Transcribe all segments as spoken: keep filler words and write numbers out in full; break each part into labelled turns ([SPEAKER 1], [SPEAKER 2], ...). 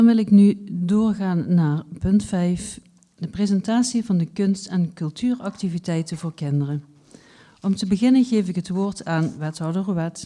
[SPEAKER 1] Dan wil ik nu doorgaan naar punt vijf, de presentatie van de kunst- en cultuuractiviteiten voor kinderen. Om te beginnen geef ik het woord aan wethouder Rouet.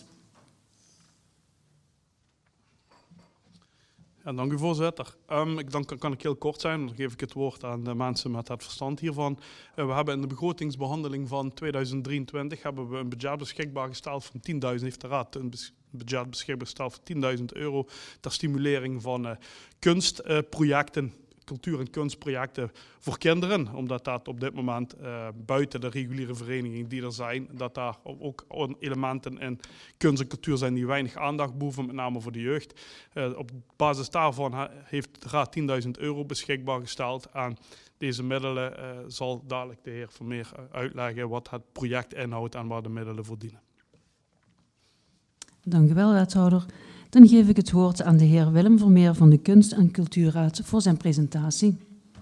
[SPEAKER 2] Ja, dank u, voorzitter. Um, ik, dan kan, kan ik heel kort zijn, dan geef ik het woord aan de mensen met het verstand hiervan. Uh, we hebben in de begrotingsbehandeling van tweeduizend drieëntwintig hebben we een budget beschikbaar gesteld van tienduizend, heeft de Raad een budget beschikbaar gesteld van tienduizend euro ter stimulering van uh, kunstprojecten. Uh, cultuur- en kunstprojecten voor kinderen, omdat dat op dit moment uh, buiten de reguliere verenigingen die er zijn, dat daar ook elementen in kunst en cultuur zijn die weinig aandacht behoeven, met name voor de jeugd. Uh, op basis daarvan ha, heeft de Raad tienduizend euro beschikbaar gesteld. Aan deze middelen uh, zal dadelijk de heer Vermeer uitleggen wat het project inhoudt en waar de middelen voor dienen.
[SPEAKER 1] Dank u wel, wethouder. Dan geef ik het woord aan de heer Willem Vermeer van de Kunst- en Cultuurraad voor zijn presentatie.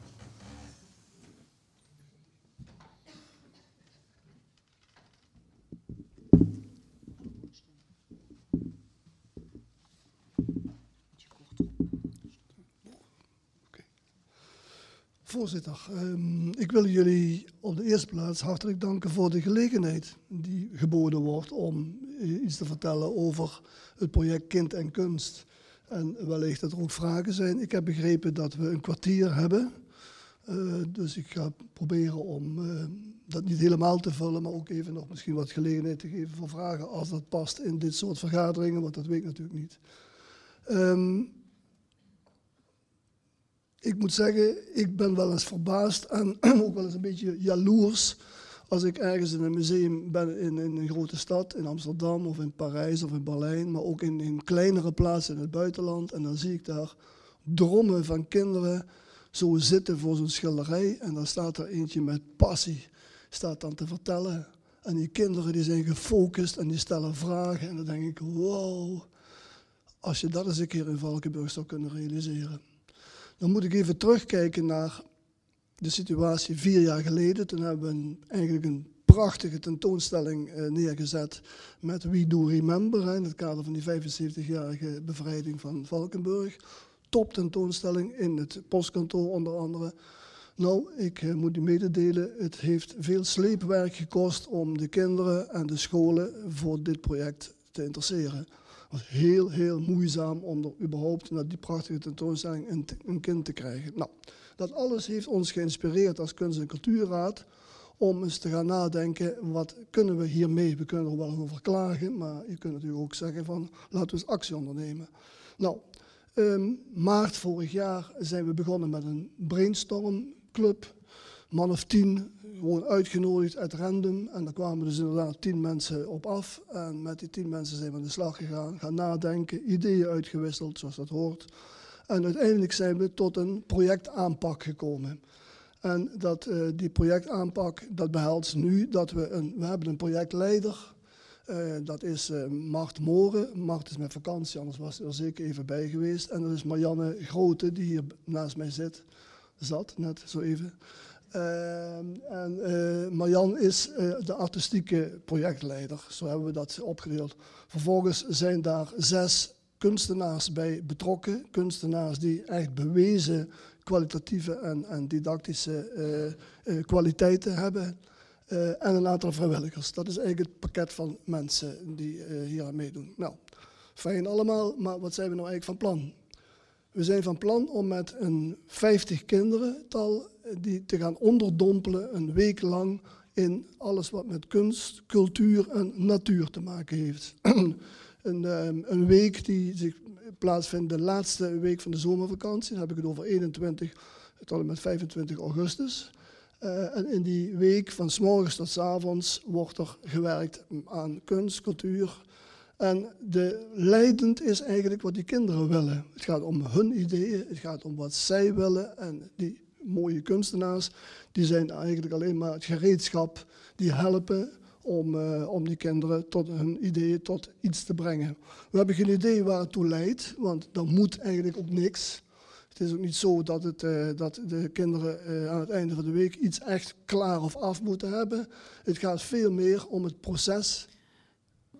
[SPEAKER 3] Voorzitter, um, ik wil jullie op de eerste plaats hartelijk danken voor de gelegenheid die geboden wordt om uh, iets te vertellen over het project Kind en Kunst. En wellicht dat er ook vragen zijn. Ik heb begrepen dat we een kwartier hebben. Uh, dus ik ga proberen om uh, dat niet helemaal te vullen, maar ook even nog misschien wat gelegenheid te geven voor vragen als dat past in dit soort vergaderingen, want dat weet ik natuurlijk niet. Um, Ik moet zeggen, ik ben wel eens verbaasd en ook wel eens een beetje jaloers als ik ergens in een museum ben in, in een grote stad, in Amsterdam of in Parijs of in Berlijn, maar ook in, in kleinere plaatsen in het buitenland. En dan zie ik daar drommen van kinderen zo zitten voor zo'n schilderij en dan staat er eentje met passie, staat dan te vertellen. En die kinderen die zijn gefocust en die stellen vragen en dan denk ik, wow, als je dat eens een keer in Valkenburg zou kunnen realiseren. Dan moet ik even terugkijken naar de situatie vier jaar geleden. Toen hebben we een, eigenlijk een prachtige tentoonstelling uh, neergezet met We Do Remember, hè, in het kader van die vijfenzeventigjarige bevrijding van Valkenburg. Top tentoonstelling in het postkantoor onder andere. Nou, ik uh, moet u mededelen, het heeft veel sleepwerk gekost om de kinderen en de scholen voor dit project te interesseren. Het was heel, heel moeizaam om er überhaupt naar die prachtige tentoonstelling een, een kind te krijgen. Nou, dat alles heeft ons geïnspireerd als Kunst- en Cultuurraad om eens te gaan nadenken, wat kunnen we hiermee? We kunnen er wel over klagen, maar je kunt natuurlijk ook zeggen van, laten we eens actie ondernemen. Nou, um, maart vorig jaar zijn we begonnen met een brainstormclub, man of tien, gewoon uitgenodigd uit random. En daar kwamen dus inderdaad tien mensen op af. En met die tien mensen zijn we aan de slag gegaan, gaan nadenken, ideeën uitgewisseld, zoals dat hoort. En uiteindelijk zijn we tot een projectaanpak gekomen. En dat, uh, die projectaanpak, dat behelst nu dat we een, we hebben een projectleider. Uh, dat is uh, Mart Moren. Mart is met vakantie, anders was hij er zeker even bij geweest. En dat is Marianne Grote, die hier naast mij zit. Zat, net zo even. Uh, en uh, Marjan is uh, de artistieke projectleider, zo hebben we dat opgedeeld. Vervolgens zijn daar zes kunstenaars bij betrokken. Kunstenaars die echt bewezen kwalitatieve en, en didactische uh, uh, kwaliteiten hebben. Uh, en een aantal vrijwilligers. Dat is eigenlijk het pakket van mensen die uh, hier aan meedoen. Nou, fijn allemaal, maar wat zijn we nou eigenlijk van plan? We zijn van plan om met een vijftig kinderental die te gaan onderdompelen een week lang in alles wat met kunst, cultuur en natuur te maken heeft. een, um, een week die zich plaatsvindt de laatste week van de zomervakantie. Dan heb ik het over eenentwintig tot en met vijfentwintig augustus. Uh, en in die week van 's morgens tot 's avonds wordt er gewerkt aan kunst, cultuur. En de leidend is eigenlijk wat die kinderen willen. Het gaat om hun ideeën, het gaat om wat zij willen. En die mooie kunstenaars, die zijn eigenlijk alleen maar het gereedschap die helpen om, uh, om die kinderen tot hun ideeën tot iets te brengen. We hebben geen idee waar het toe leidt, want dat moet eigenlijk ook niks. Het is ook niet zo dat, het, uh, dat de kinderen uh, aan het einde van de week iets echt klaar of af moeten hebben. Het gaat veel meer om het proces.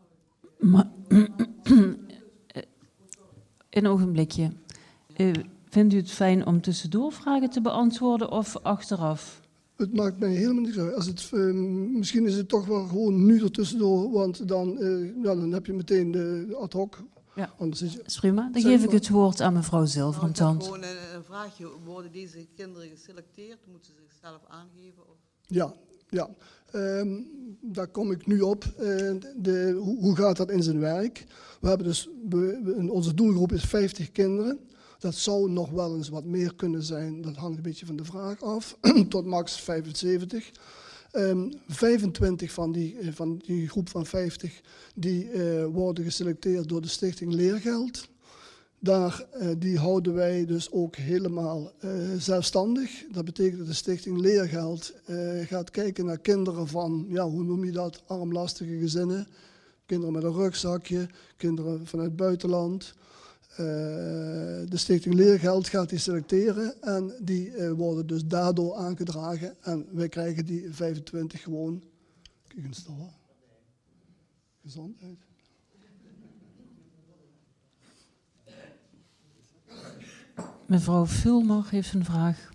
[SPEAKER 1] Maar, een ogenblikje. Uh, Vindt u het fijn om tussendoor vragen te beantwoorden of achteraf?
[SPEAKER 3] Het maakt mij helemaal niks uit. Als het, uh, misschien is het toch wel gewoon nu ertussendoor, want dan, uh, ja, dan heb je meteen de ad hoc.
[SPEAKER 1] Ja,
[SPEAKER 3] Anders is je...
[SPEAKER 1] dat is prima. Dan
[SPEAKER 3] Zeg
[SPEAKER 1] geef ik
[SPEAKER 3] maar.
[SPEAKER 1] het woord aan mevrouw Zilverentand.
[SPEAKER 4] Nou, gewoon een, een vraagje. Worden deze kinderen geselecteerd? Moeten ze zichzelf aangeven? Of?
[SPEAKER 3] Ja, ja. Um, daar kom ik nu op. Uh, de, hoe, hoe gaat dat in zijn werk? We hebben dus, we, we, onze doelgroep is vijftig kinderen. Dat zou nog wel eens wat meer kunnen zijn. Dat hangt een beetje van de vraag af. Tot max vijfenzeventig. Um, vijfentwintig van die, van die groep van vijftig die uh, worden geselecteerd door de Stichting Leergeld. Daar, uh, die houden wij dus ook helemaal uh, zelfstandig. Dat betekent dat de Stichting Leergeld uh, gaat kijken naar kinderen van, ja, hoe noem je dat, armlastige gezinnen. Kinderen met een rugzakje, kinderen vanuit het buitenland. Uh, de Stichting Leergeld gaat die selecteren en die uh, worden dus daardoor aangedragen. En wij krijgen die vijfentwintig gewoon, kijk eens daar, gezondheid.
[SPEAKER 1] Mevrouw Vulmer heeft een vraag.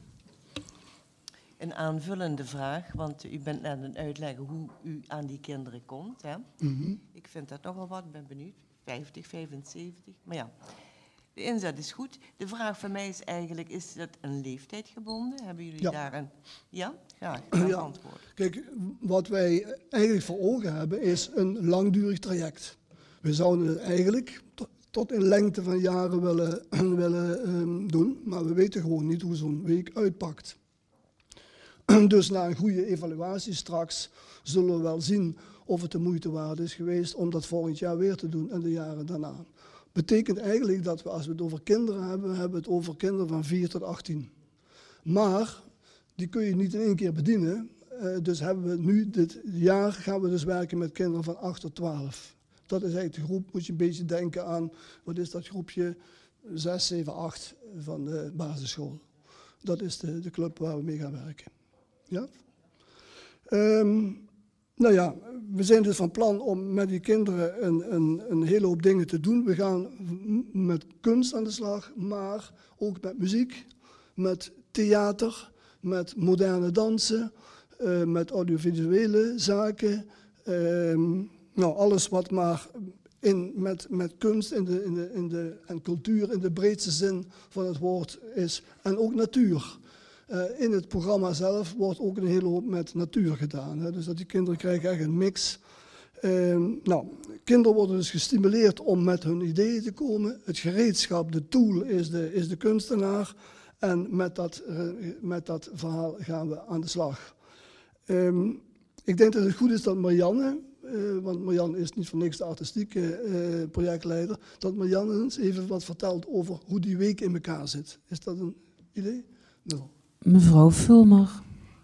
[SPEAKER 5] Een aanvullende vraag, want u bent net aan het uitleggen hoe u aan die kinderen komt. Hè?
[SPEAKER 3] Mm-hmm.
[SPEAKER 5] Ik vind dat nogal wat, ik ben benieuwd. vijftig, vijfenzeventig, maar ja. De inzet is goed. De vraag van mij is eigenlijk, is dat een leeftijd gebonden? Hebben jullie
[SPEAKER 3] Ja.
[SPEAKER 5] daar een... Ja? Ja, graag
[SPEAKER 3] Ja.
[SPEAKER 5] antwoord.
[SPEAKER 3] Kijk, wat wij eigenlijk voor ogen hebben is een langdurig traject. We zouden het eigenlijk tot, tot in lengte van jaren willen, willen um, doen, maar we weten gewoon niet hoe zo'n week uitpakt. Dus na een goede evaluatie straks zullen we wel zien of het de moeite waard is geweest om dat volgend jaar weer te doen en de jaren daarna. Betekent eigenlijk dat we, als we het over kinderen hebben, hebben we het over kinderen van vier tot achttien. Maar die kun je niet in één keer bedienen. Uh, dus hebben we nu, dit jaar gaan we dus werken met kinderen van acht tot twaalf. Dat is eigenlijk de groep, moet je een beetje denken aan, wat is dat groepje, zes, zeven, acht van de basisschool. Dat is de, de club waar we mee gaan werken. Ja? Um, nou ja, we zijn dus van plan om met die kinderen een, een, een hele hoop dingen te doen. We gaan met kunst aan de slag, maar ook met muziek, met theater, met moderne dansen, uh, met audiovisuele zaken. Uh, nou, alles wat maar in, met, met kunst in de, in de, in de, en cultuur in de breedste zin van het woord is. En ook natuur. Uh, in het programma zelf wordt ook een hele hoop met natuur gedaan. Hè. Dus dat die kinderen krijgen echt een mix. Uh, nou, kinderen worden dus gestimuleerd om met hun ideeën te komen. Het gereedschap, de tool is de, is de kunstenaar. En met dat, uh, met dat verhaal gaan we aan de slag. Um, ik denk dat het goed is dat Marianne, uh, want Marianne is niet voor niks de artistieke uh, projectleider, dat Marianne eens even wat vertelt over hoe die week in elkaar zit. Is dat een idee? Nou.
[SPEAKER 1] Mevrouw Vulmer.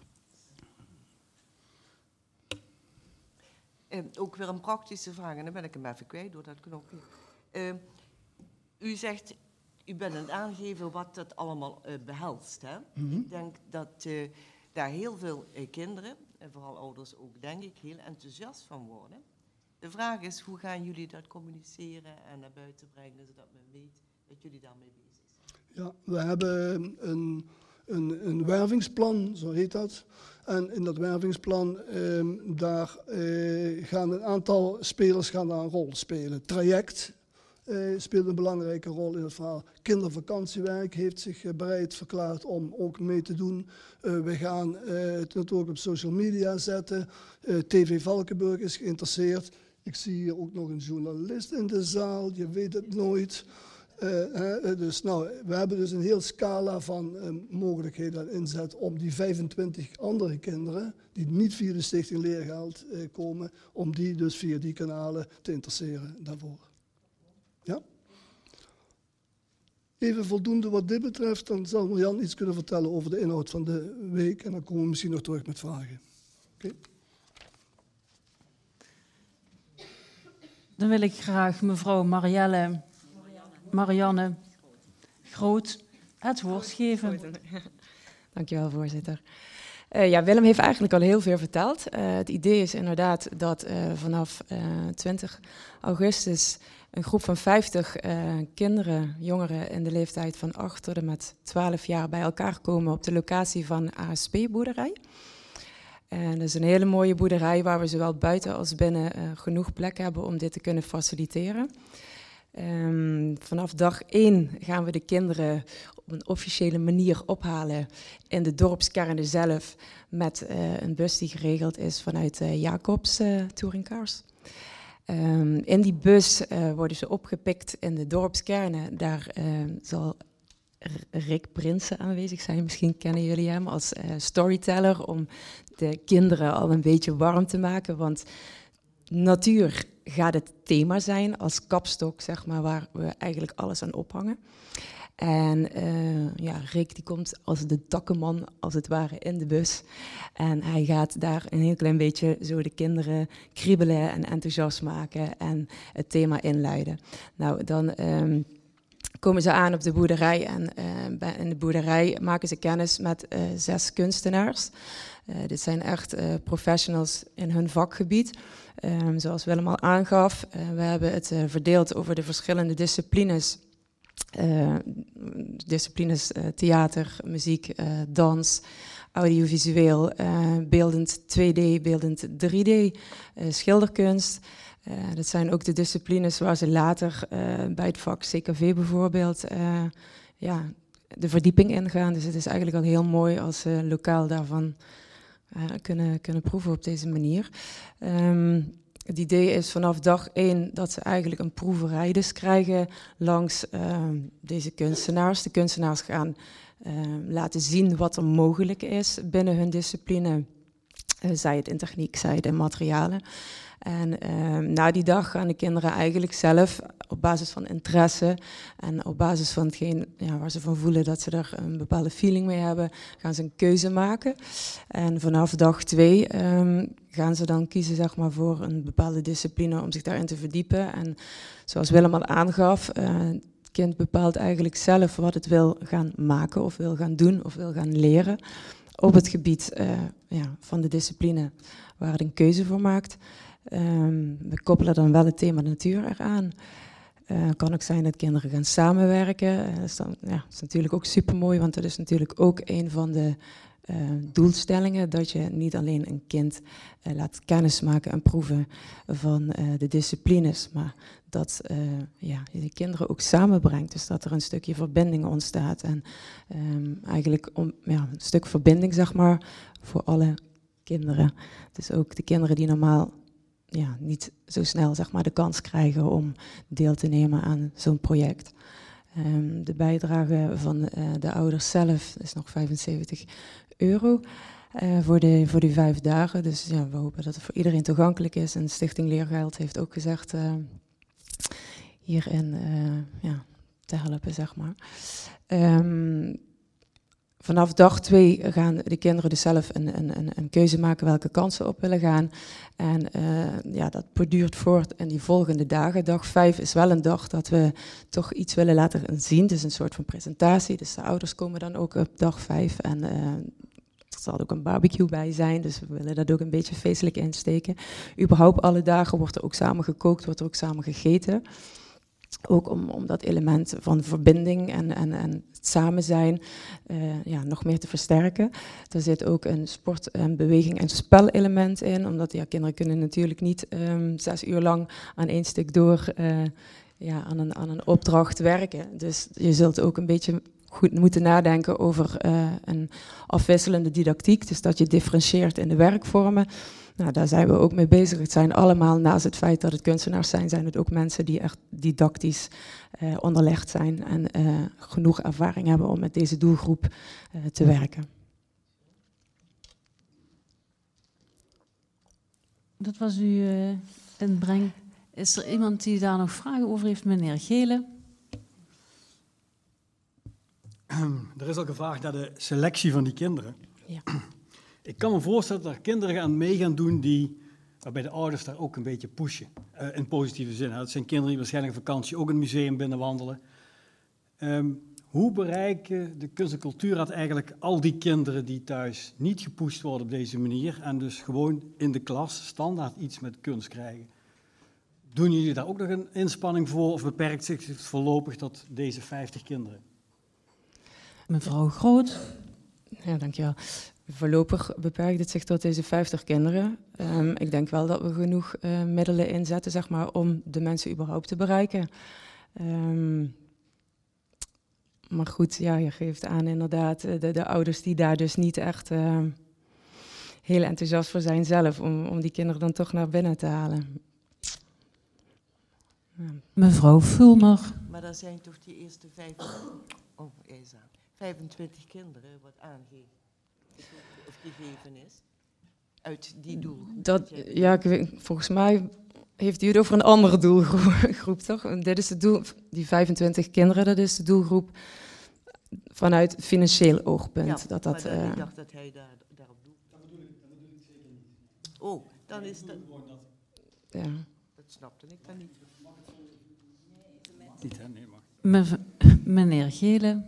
[SPEAKER 5] Uh, ook weer een praktische vraag, en dan ben ik hem even kwijt door dat knopje. Uh, u zegt, u bent aan het aangeven wat dat allemaal uh, behelst. Hè? Mm-hmm. Ik denk dat uh, daar heel veel uh, kinderen, en vooral ouders ook, denk ik, heel enthousiast van worden. De vraag is, hoe gaan jullie dat communiceren en naar buiten brengen, zodat men weet dat jullie daarmee bezig zijn?
[SPEAKER 3] Ja, we hebben een... Een, een wervingsplan, zo heet dat. En in dat wervingsplan, eh, daar eh, gaan een aantal spelers gaan daar een rol spelen. Traject eh, speelt een belangrijke rol in het verhaal. Kindervakantiewerk heeft zich eh, bereid verklaard om ook mee te doen. Uh, we gaan uh, het natuurlijk op social media zetten. Uh, T V Valkenburg is geïnteresseerd. Ik zie hier ook nog een journalist in de zaal, je weet het nooit. Uh, uh, dus, nou, we hebben dus een heel scala van uh, mogelijkheden en inzet om die vijfentwintig andere kinderen, die niet via de Stichting Leergeld uh, komen, om die dus via die kanalen te interesseren daarvoor. Ja? Even voldoende wat dit betreft, dan zal Marjan iets kunnen vertellen over de inhoud van de week en dan komen we misschien nog terug met vragen. Okay?
[SPEAKER 1] Dan wil ik graag mevrouw Marielle... Marianne Groot het woord geven.
[SPEAKER 6] Dankjewel, voorzitter. Uh, ja, Willem heeft eigenlijk al heel veel verteld. Uh, het idee is inderdaad dat uh, vanaf uh, twintig augustus een groep van vijftig uh, kinderen, jongeren in de leeftijd van acht tot en met twaalf jaar bij elkaar komen op de locatie van A S P-boerderij. En dat is een hele mooie boerderij waar we zowel buiten als binnen uh, genoeg plek hebben om dit te kunnen faciliteren. Um, vanaf dag één gaan we de kinderen op een officiële manier ophalen in de dorpskern zelf met uh, een bus die geregeld is vanuit uh, Jacobs uh, Touringcars. Um, in die bus uh, worden ze opgepikt in de dorpskernen. Daar uh, zal Rick Prinsen aanwezig zijn. Misschien kennen jullie hem als uh, storyteller om de kinderen al een beetje warm te maken. Want natuur gaat het thema zijn als kapstok, zeg maar, waar we eigenlijk alles aan ophangen. En uh, ja, Rick die komt als de takkenman, als het ware, in de bus. En hij gaat daar een heel klein beetje zo de kinderen kriebelen en enthousiast maken en het thema inluiden. Nou, dan um, komen ze aan op de boerderij en uh, bij, in de boerderij maken ze kennis met uh, zes kunstenaars. Uh, dit zijn echt uh, professionals in hun vakgebied. Um, zoals Willem al aangaf, uh, we hebben het uh, verdeeld over de verschillende disciplines. Uh, disciplines uh, theater, muziek, uh, dans, audiovisueel, uh, beeldend twee D, beeldend drie D, uh, schilderkunst. Uh, dat zijn ook de disciplines waar ze later uh, bij het vak C K V bijvoorbeeld uh, ja, de verdieping ingaan. Dus het is eigenlijk al heel mooi als ze lokaal daarvan uh, kunnen, kunnen proeven op deze manier. Um, Het idee is vanaf dag één dat ze eigenlijk een proeverij dus krijgen langs uh, deze kunstenaars. De kunstenaars gaan uh, laten zien wat er mogelijk is binnen hun discipline. Uh, zij het in techniek, zij het in materialen. En uh, na die dag gaan de kinderen eigenlijk zelf op basis van interesse en op basis van hetgeen ja, waar ze van voelen dat ze er een bepaalde feeling mee hebben, gaan ze een keuze maken. En vanaf dag twee um, gaan ze dan kiezen, zeg maar, voor een bepaalde discipline om zich daarin te verdiepen. En zoals Willem al aangaf, uh, het kind bepaalt eigenlijk zelf wat het wil gaan maken of wil gaan doen of wil gaan leren op het gebied uh, ja, van de discipline waar het een keuze voor maakt. Um, we koppelen dan wel het thema natuur eraan. Het uh, kan ook zijn dat kinderen gaan samenwerken. Uh, dat, is dan, ja, dat is natuurlijk ook supermooi, want dat is natuurlijk ook een van de uh, doelstellingen, dat je niet alleen een kind uh, laat kennismaken en proeven van uh, de disciplines, maar dat uh, ja, je de kinderen ook samenbrengt. Dus dat er een stukje verbinding ontstaat. En um, eigenlijk om, ja, een stuk verbinding, zeg maar, voor alle kinderen. Dus ook de kinderen die normaal ja, niet zo snel, zeg maar, de kans krijgen om deel te nemen aan zo'n project. Um, de bijdrage van uh, de ouders zelf is nog vijfenzeventig euro uh, voor, de, voor die vijf dagen. Dus ja, we hopen dat het voor iedereen toegankelijk is. En Stichting Leergeld heeft ook gezegd uh, hierin uh, ja, te helpen, zeg maar. Um, Vanaf dag twee gaan de kinderen dus zelf een, een, een keuze maken welke kant ze op willen gaan. En uh, ja, dat borduurt voort in die volgende dagen. Dag vijf is wel een dag dat we toch iets willen laten zien. Dus een soort van presentatie. Dus de ouders komen dan ook op dag vijf. En uh, er zal ook een barbecue bij zijn. Dus we willen dat ook een beetje feestelijk insteken. Überhaupt alle dagen wordt er ook samen gekookt, wordt er ook samen gegeten. Ook om, om dat element van verbinding en, en, en het samen zijn uh, ja, nog meer te versterken. Er zit ook een sport- en beweging- en spelelement in. Omdat ja, kinderen kunnen natuurlijk niet um, zes uur lang aan één stuk door uh, ja, aan, een, aan een opdracht werken. Dus je zult ook een beetje goed moeten nadenken over uh, een afwisselende didactiek. Dus dat je differentieert in de werkvormen. Nou, daar zijn we ook mee bezig. Het zijn allemaal, naast het feit dat het kunstenaars zijn, zijn het ook mensen die echt didactisch uh, onderlegd zijn en uh, genoeg ervaring hebben om met deze doelgroep uh, te werken.
[SPEAKER 1] Dat was uw uh, inbreng. Is er iemand die daar nog vragen over heeft, meneer Gele?
[SPEAKER 7] Er is al gevraagd naar de selectie van die kinderen.
[SPEAKER 6] Ja.
[SPEAKER 7] Ik kan me voorstellen dat er kinderen gaan mee gaan doen die, waarbij de ouders daar ook een beetje pushen, uh, in positieve zin. Dat zijn kinderen die waarschijnlijk op vakantie ook een museum binnenwandelen. Um, Hoe bereiken de Kunst- en Cultuurraad eigenlijk al die kinderen die thuis niet gepusht worden op deze manier en dus gewoon in de klas standaard iets met kunst krijgen? Doen jullie daar ook nog een inspanning voor of beperkt zich het voorlopig tot deze vijftig kinderen?
[SPEAKER 1] Mevrouw Groot.
[SPEAKER 6] Ja, dankjewel. Voorlopig beperkt het zich tot deze vijftig kinderen. Um, ik denk wel dat we genoeg uh, middelen inzetten, zeg maar, om de mensen überhaupt te bereiken. Um, maar goed, ja, je geeft aan inderdaad de, de ouders die daar dus niet echt uh, heel enthousiast voor zijn zelf, om, om die kinderen dan toch naar binnen te halen. Ja.
[SPEAKER 1] Mevrouw Fulmer.
[SPEAKER 5] Maar dat zijn toch die eerste vijf, oh, Isa, vijfentwintig kinderen wat aangegeven of gegeven is uit die doelgroep.
[SPEAKER 6] Dat, ja, ik weet, volgens mij heeft u het over een andere doelgroep, toch? Dit is de doel, die vijfentwintig kinderen, dat is de doelgroep vanuit financieel oogpunt.
[SPEAKER 5] Ja,
[SPEAKER 6] dat, dat,
[SPEAKER 5] maar dat,
[SPEAKER 6] uh,
[SPEAKER 5] ik dacht dat hij daar, daarop doet. Dat bedoel ik, dat bedoel ik zeker niet. Oh, dan is dat...
[SPEAKER 6] Ja.
[SPEAKER 5] Dat snapte ik dan niet.
[SPEAKER 7] Niet, hè? Nee, mag.
[SPEAKER 1] Mev meneer Gele.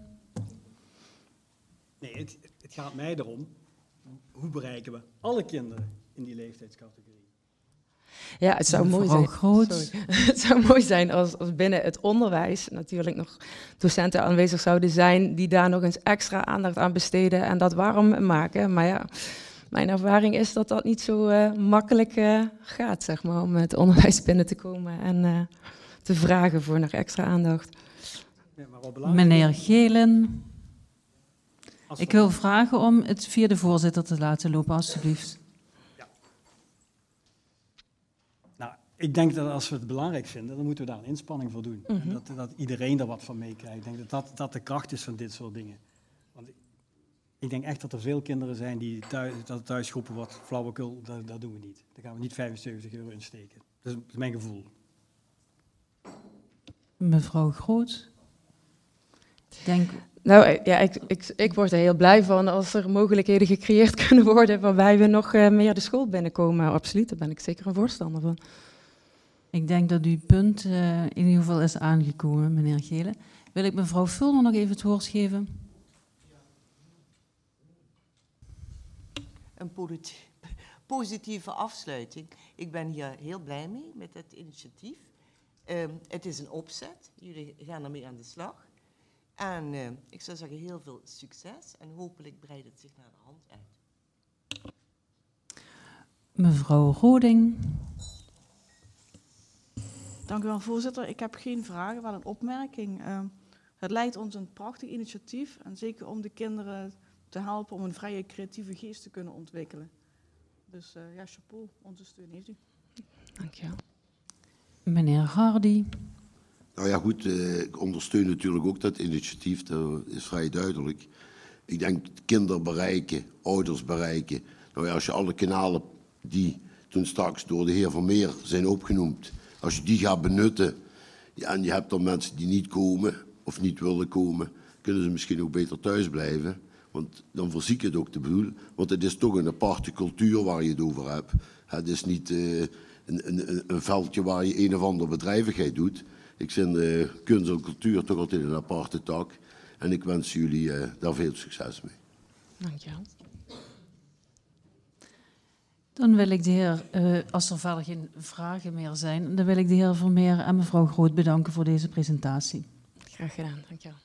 [SPEAKER 7] Nee, het, het gaat mij erom, hoe bereiken we alle kinderen in die leeftijdscategorie?
[SPEAKER 6] Ja, het zou mooi
[SPEAKER 1] Mevrouw
[SPEAKER 6] zijn.
[SPEAKER 1] Groot.
[SPEAKER 6] Sorry. Het zou mooi zijn als, als binnen het onderwijs natuurlijk nog docenten aanwezig zouden zijn die daar nog eens extra aandacht aan besteden en dat warm maken. Maar ja, mijn ervaring is dat dat niet zo uh, makkelijk uh, gaat, zeg maar, om het onderwijs binnen te komen en uh, te vragen voor nog extra aandacht.
[SPEAKER 7] Ja, maar wat belangrijk
[SPEAKER 1] Meneer
[SPEAKER 7] is,
[SPEAKER 1] Gelen.
[SPEAKER 7] als
[SPEAKER 1] Ik
[SPEAKER 7] we-
[SPEAKER 1] wil vragen om het via de voorzitter te laten lopen, alstublieft.
[SPEAKER 7] Nou, ik denk dat als we het belangrijk vinden, dan moeten we daar een inspanning voor doen.
[SPEAKER 6] Mhm.
[SPEAKER 7] En dat, dat iedereen er wat van meekrijgt. Ik denk dat, dat dat de kracht is van dit soort dingen. Want ik, ik denk echt dat er veel kinderen zijn die thuis, dat thuisgroepen wat flauwekul, dat, dat doen we niet. Daar gaan we niet vijfenzeventig euro in steken. Dat is, dat is mijn gevoel.
[SPEAKER 1] Mevrouw Groot. Ik denk,
[SPEAKER 6] Nou ja, ik, ik, ik word er heel blij van als er mogelijkheden gecreëerd kunnen worden waarbij we nog uh, meer de school binnenkomen. Absoluut, daar ben ik zeker een voorstander van.
[SPEAKER 1] ik denk dat uw punt uh, in ieder geval is aangekomen, meneer Gele. Wil ik mevrouw Fulmer nog even het woord geven?
[SPEAKER 5] Een polit- positieve afsluiting. Ik ben hier heel blij mee met het initiatief. Um, het is een opzet. Jullie gaan ermee aan de slag. En uh, ik zou zeggen heel veel succes en hopelijk breidt het zich naar de hand uit.
[SPEAKER 1] Mevrouw Roding.
[SPEAKER 8] Dank u wel, voorzitter. Ik heb geen vragen, wel een opmerking. Uh, het lijkt ons een prachtig initiatief en zeker om de kinderen te helpen om een vrije creatieve geest te kunnen ontwikkelen. Dus uh, ja, chapeau, onze steun heeft u.
[SPEAKER 6] Dank je wel.
[SPEAKER 1] Meneer Hardy.
[SPEAKER 9] Nou ja, goed, eh, ik ondersteun natuurlijk ook dat initiatief, dat is vrij duidelijk. Ik denk kinderen bereiken, ouders bereiken. Nou ja, als je alle kanalen die toen straks door de heer Vermeer zijn opgenoemd, als je die gaat benutten, ja, en je hebt dan mensen die niet komen of niet willen komen, kunnen ze misschien ook beter thuis blijven. Want dan verziek het ook de boel. Want het is toch een aparte cultuur waar je het over hebt. Het is niet uh, een, een, een veldje waar je een of andere bedrijvigheid doet. Ik vind uh, kunst en cultuur toch altijd een aparte tak. En ik wens jullie uh, daar veel succes mee.
[SPEAKER 6] Dank je wel.
[SPEAKER 1] Dan wil ik de heer, uh, als er verder geen vragen meer zijn, dan wil ik de heer Vermeer en mevrouw Groot bedanken voor deze presentatie.
[SPEAKER 6] Graag gedaan, dank je wel.